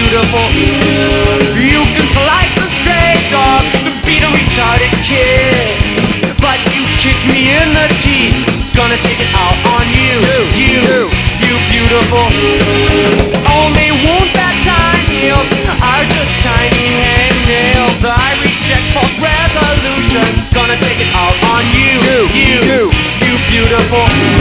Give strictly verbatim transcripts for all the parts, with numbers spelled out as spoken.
beautiful. You can slice a stray dog, beat a retarded kid, but you kick me in the teeth, gonna take it out on you. You, you, you beautiful. Only wounds that time heals are just tiny hangnails. I reject false resolution, gonna take it out on you. You, you, you beautiful.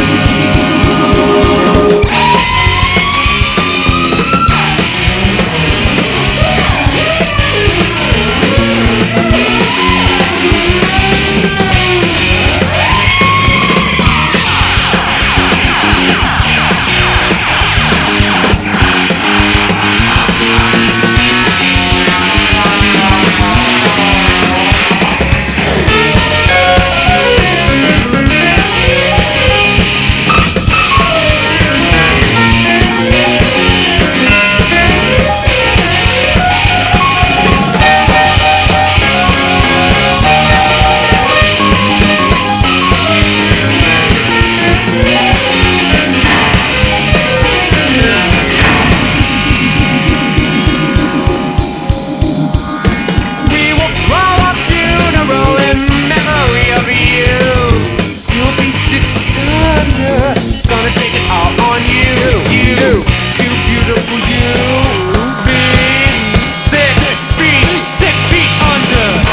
Gonna take it all on you. You, you, you beautiful you. Be six feet, six feet under.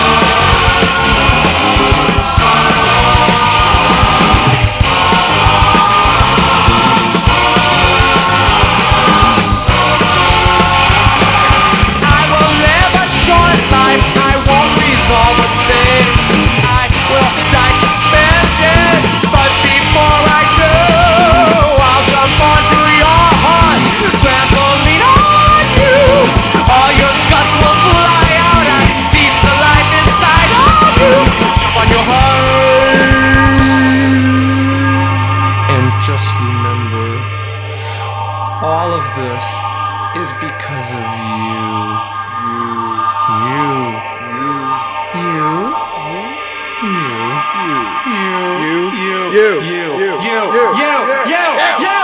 I will live a short life. I won't resolve a thing. I will die suspended, but before I do, onto your heart, trampoline on you. All your guts will fly out and seize the life inside of you. Jump on your heart. And just remember, all of this is because of you. You. You. You. You. You. You. You. You. You. You. You. You. You. You.